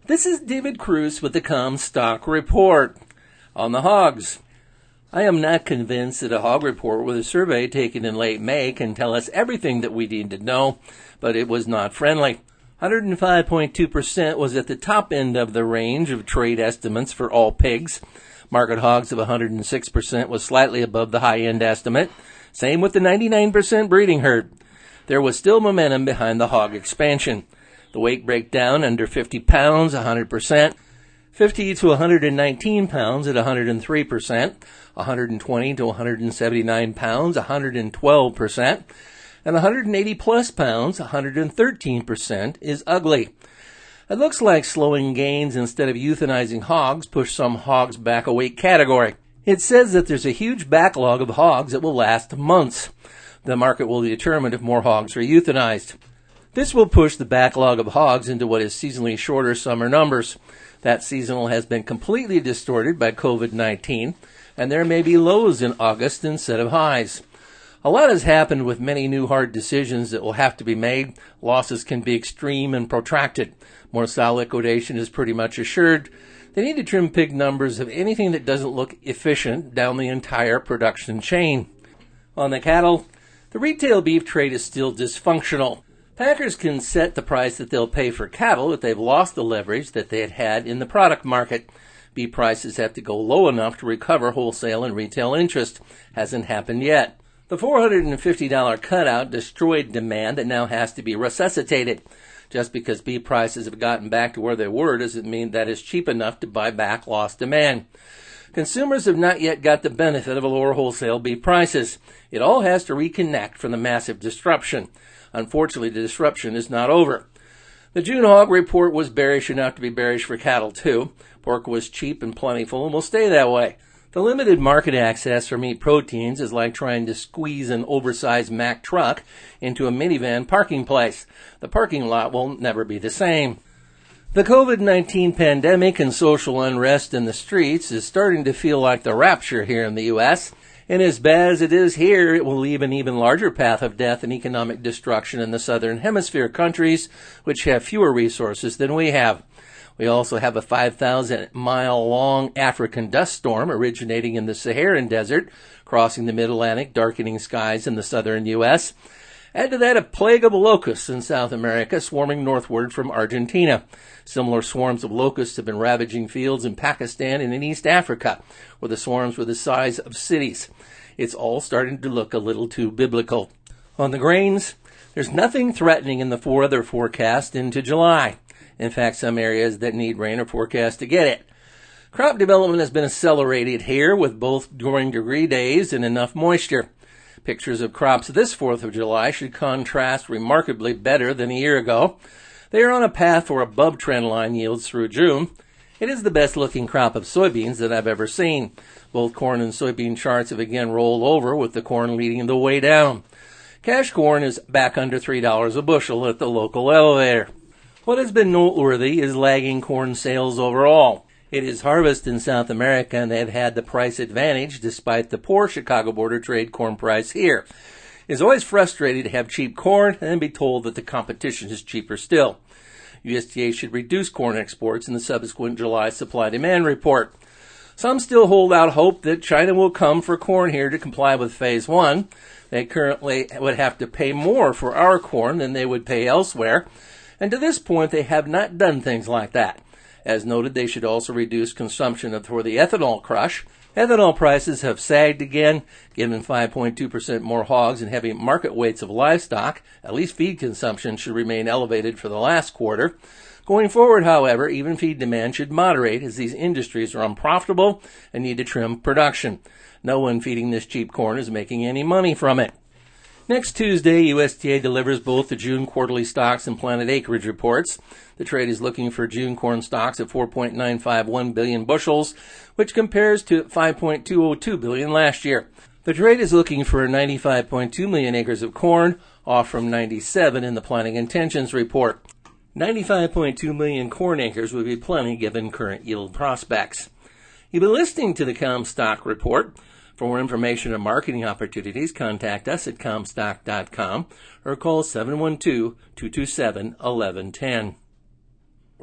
This is David Cruz with the Comstock Report. On the hogs, I am not convinced that a hog report with a survey taken in late May can tell us everything that we need to know, but it was not friendly. 105.2% was at the top end of the range of trade estimates for all pigs. Market hogs of 106% was slightly above the high-end estimate. Same with the 99% breeding herd. There was still momentum behind the hog expansion. The weight breakdown under 50 pounds, 100%. 50 to 119 pounds at 103%. 120 to 179 pounds, 112%. And 180 plus pounds, 113% is ugly. It looks like slowing gains instead of euthanizing hogs push some hogs back a weight category. It says that there's a huge backlog of hogs that will last months. The market will determine if more hogs are euthanized. This will push the backlog of hogs into what is seasonally shorter summer numbers. That seasonal has been completely distorted by COVID-19, and there may be lows in August instead of highs. A lot has happened with many new hard decisions that will have to be made. Losses can be extreme and protracted. More sow liquidation is pretty much assured. They need to trim pig numbers of anything that doesn't look efficient down the entire production chain. On the cattle, the retail beef trade is still dysfunctional. Packers can set the price that they'll pay for cattle if they've lost the leverage that they had had in the product market. Beef prices have to go low enough to recover wholesale and retail interest. Hasn't happened yet. The $450 cutout destroyed demand that now has to be resuscitated. Just because beef prices have gotten back to where they were doesn't mean that it's cheap enough to buy back lost demand. Consumers have not yet got the benefit of lower wholesale beef prices. It all has to reconnect from the massive disruption. Unfortunately, the disruption is not over. The June hog report was bearish enough to be bearish for cattle, too. Pork was cheap and plentiful and will stay that way. The limited market access for meat proteins is like trying to squeeze an oversized Mack truck into a minivan parking place. The parking lot will never be the same. The COVID-19 pandemic and social unrest in the streets is starting to feel like the rapture here in the U.S., and as bad as it is here, it will leave an even larger path of death and economic destruction in the southern hemisphere countries, which have fewer resources than we have. We also have a 5,000-mile-long African dust storm originating in the Saharan desert, crossing the mid-Atlantic, darkening skies in the southern U.S. Add to that a plague of locusts in South America swarming northward from Argentina. Similar swarms of locusts have been ravaging fields in Pakistan and in East Africa, where the swarms were the size of cities. It's all starting to look a little too biblical. On the grains, there's nothing threatening in the weather forecast into July. In fact, some areas that need rain are forecast to get it. Crop development has been accelerated here with both growing degree days and enough moisture. Pictures of crops this 4th of July should contrast remarkably better than a year ago. They are on a path for above trend line yields through June. It is the best looking crop of soybeans that I've ever seen. Both corn and soybean charts have again rolled over, with the corn leading the way down. Cash corn is back under $3 a bushel at the local elevator. What has been noteworthy is lagging corn sales overall. It is harvest in South America, and they have had the price advantage despite the poor Chicago Board of Trade corn price here. It's always frustrating to have cheap corn and then be told that the competition is cheaper still. USDA should reduce corn exports in the subsequent July supply-demand report. Some still hold out hope that China will come for corn here to comply with Phase 1. They currently would have to pay more for our corn than they would pay elsewhere, and to this point they have not done things like that. As noted, they should also reduce consumption for the ethanol crush. Ethanol prices have sagged again, given 5.2% more hogs and heavy market weights of livestock. At least feed consumption should remain elevated for the last quarter. Going forward, however, even feed demand should moderate as these industries are unprofitable and need to trim production. No one feeding this cheap corn is making any money from it. Next Tuesday, USDA delivers both the June quarterly stocks and planted acreage reports. The trade is looking for June corn stocks at 4.951 billion bushels, which compares to 5.202 billion last year. The trade is looking for 95.2 million acres of corn, off from 97 in the planting intentions report. 95.2 million corn acres would be plenty given current yield prospects. You've been listening to the Comstock Report. For more information on marketing opportunities, contact us at Comstock.com or call 712-227-1110.